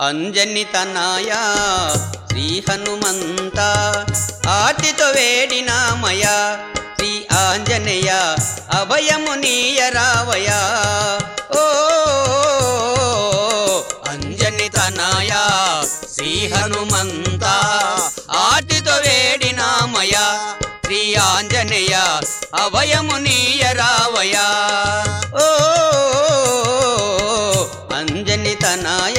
అంజని తనయ శ్రీ హనుమంత ఆర్తితో వేడినామయ శ్రీ ఆంజనేయ అభయము నీయరావయ ఓ అంజని తనయ శ్రీ హనుమంత ఆర్తితో వేడినామయ శ్రీ ఆంజనేయ అభయము నీయరావయ ఓ అంజని తనయ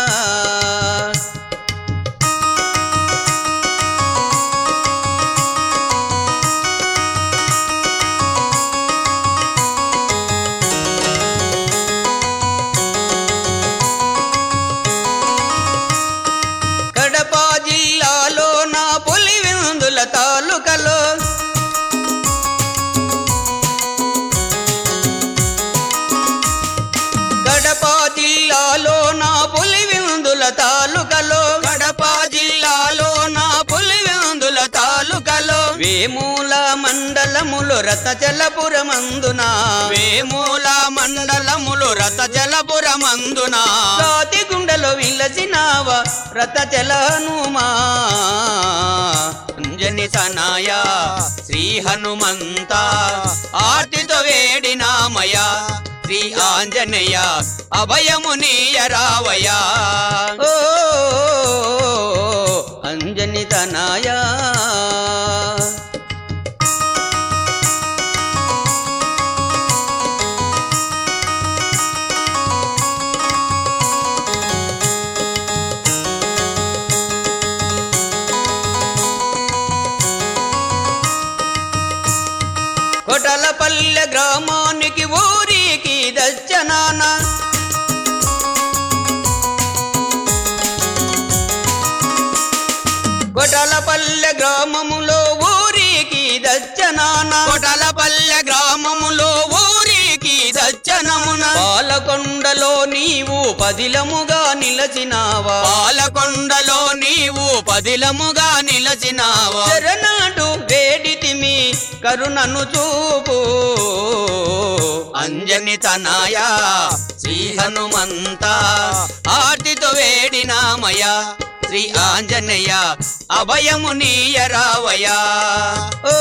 కడప జిల్లాలో నా పులివెందుల తాలూకలో కడప జిల్లాలో నా పులివెందుల తాలూకలో కడప జిల్లాలో నా పులివెందుల తాలూకలో వేమూల మండలములో రతజలపురమందున వేమూల మండలములో రతజలపురమందున రాతి గుండెలో విలసినావ రతజల హనుమా అంజని తనయ శ్రీ హనుమంత ఆర్తితో వేడినామయ శ్రీ ఆంజనేయ అభయము నీయరావయ ఓ అంజని తనయ కొటలపల్లె గ్రామానికి ఊరికి దచ్చనాన కొటలపల్లె గ్రామములో ఊరికి దచ్చనాన కొటలపల్లె గ్రామములో ఊరికి దచ్చనమున పాలకొండలో నీవు పదిలముగా నిలచినావా పాలకొండలో నీవు పదిలముగా నిలచినావా శరణాడు వేడితిమి కరుణను చూపు అంజని తనయ శ్రీ హనుమంత ఆర్తితో వేడినామయ శ్రీ ఆంజనేయ అభయము నీయరావయ ఓ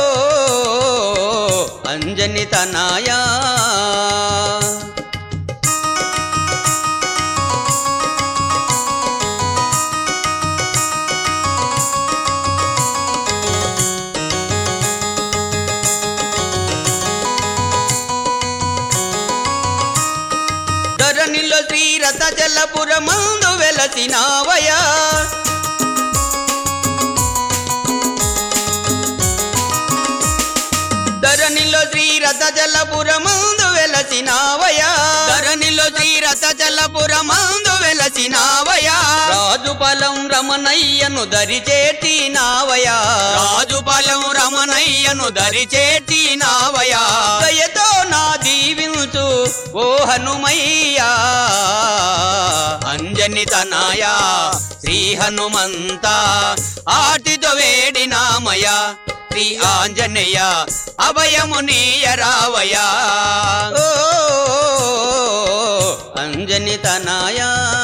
అంజని తనయ ధరణిలో శ్రీ రతజలపురమందు వెలసినావయ ధరణిలో శ్రీ రతజలపురమందు వెలసినావయ ధరణిలో శ్రీ రతజలపురమందు వెలసినావయ రాజుపాలెం రమణయ్యను దరిచేర్చినావయ రాజుపాలెం రమణయ్యను దరిచేర్చినావయ దయతో నా దీవించు ఓ హనుమయ్యా అంజని తనయ శ్రీ హనుమంత ఆర్తితో వేడినామయ శ్రీ ఆంజనేయ అభయము నీయరావయ ఓ అంజని తనయ